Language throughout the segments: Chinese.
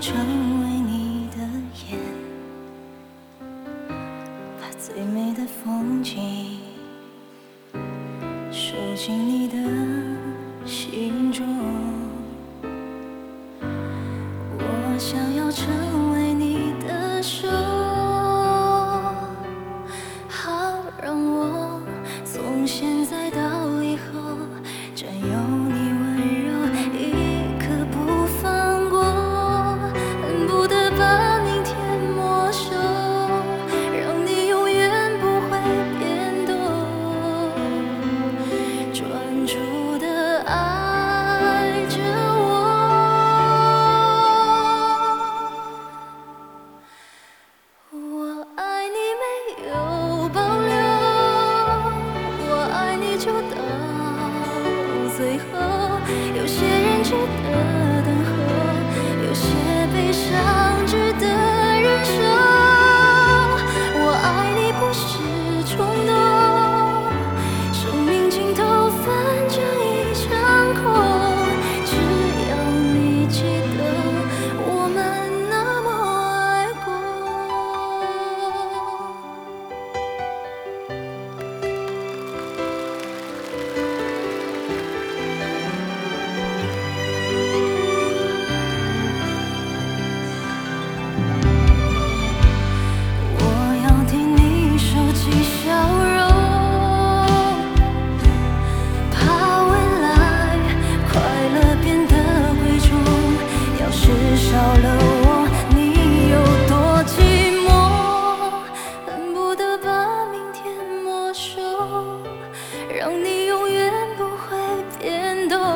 成为你的眼，把最美的风景收进你的心中。我想要成为你的手，好让我从现在到以后占有你温柔一刻不放过，恨不得把明天没收，让你永远不会变动，专注的爱着我。我爱你没有保留，我爱你就到最后，有些人值得等候，有些悲伤值得忍受。我爱你不是冲动，生命尽头反正一场空，只要你记得我们那么爱过。我要替你收起笑容，怕未来快乐变得贵重。要是少了我，你有多寂寞？恨不得把明天没收，让你永远不会变动。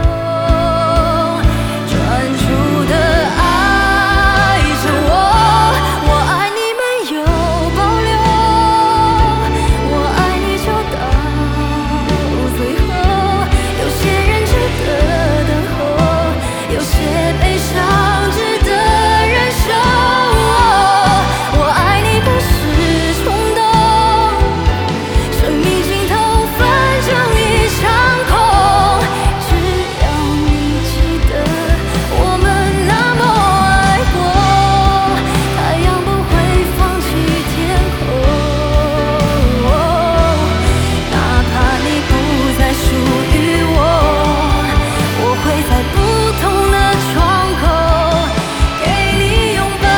专注的爱着我，我爱你没有保留，我爱你就到最后。有些人值得等候，有些悲伤值得忍受。我爱你不是冲动，生命尽头反正一场空，只要你记得我们那么爱过，太阳不会放弃天空，哪怕你不再属于我，我会在不同的窗口给你拥抱。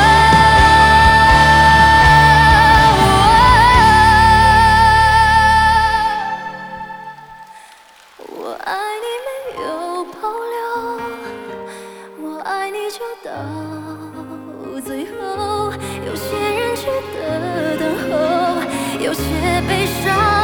我爱你没有保留，我爱你就到最后。有些人值得等候，有些悲伤